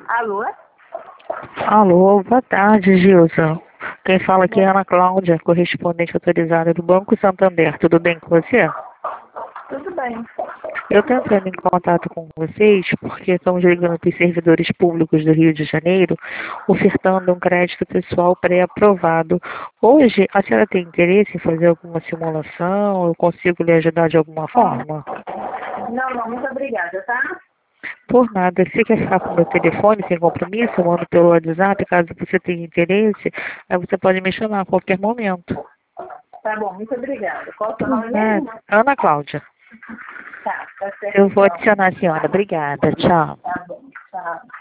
Alô? Alô, boa tarde, Gilson. Quem fala aqui é Ana Cláudia, correspondente autorizada do Banco Santander. Tudo bem com você? Tudo bem. Eu estou entrando em contato com vocês porque estamos ligando para os servidores públicos do Rio de Janeiro, ofertando um crédito pessoal pré-aprovado. Hoje, a senhora tem interesse em fazer alguma simulação? Eu consigo lhe ajudar de alguma forma? Não, muito obrigada, tá? Por nada. Se quer ficar com o meu telefone sem compromisso, eu mando pelo WhatsApp, caso você tenha interesse, aí você pode me chamar a qualquer momento. Tá bom, muito obrigada. Qual o seu Por nome mesmo? nada. Ana Cláudia. Tá certo Eu vou então. adicionar a senhora. Obrigada. Tchau. Tá bom, tchau.